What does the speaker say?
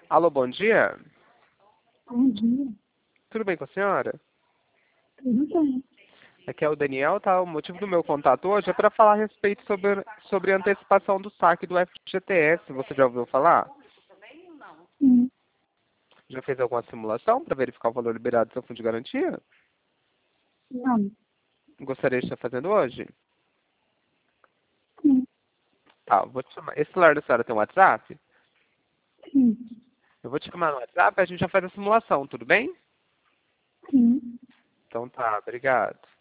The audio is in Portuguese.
Alô, bom dia. Bom dia. Tudo bem com a senhora? Tudo bem. Aqui é o Daniel, tá? O motivo do meu contato hoje é para falar a respeito sobre a antecipação do saque do FGTS. Você já ouviu falar? Sim. Já fez alguma simulação para verificar o valor liberado do seu fundo de garantia? Não. Gostaria de estar fazendo hoje? Sim. Tá, vou te chamar. Esse celular da senhora tem um WhatsApp? Sim. Eu vou te chamar no WhatsApp e a gente já faz a simulação, tudo bem? Sim. Então tá, obrigado.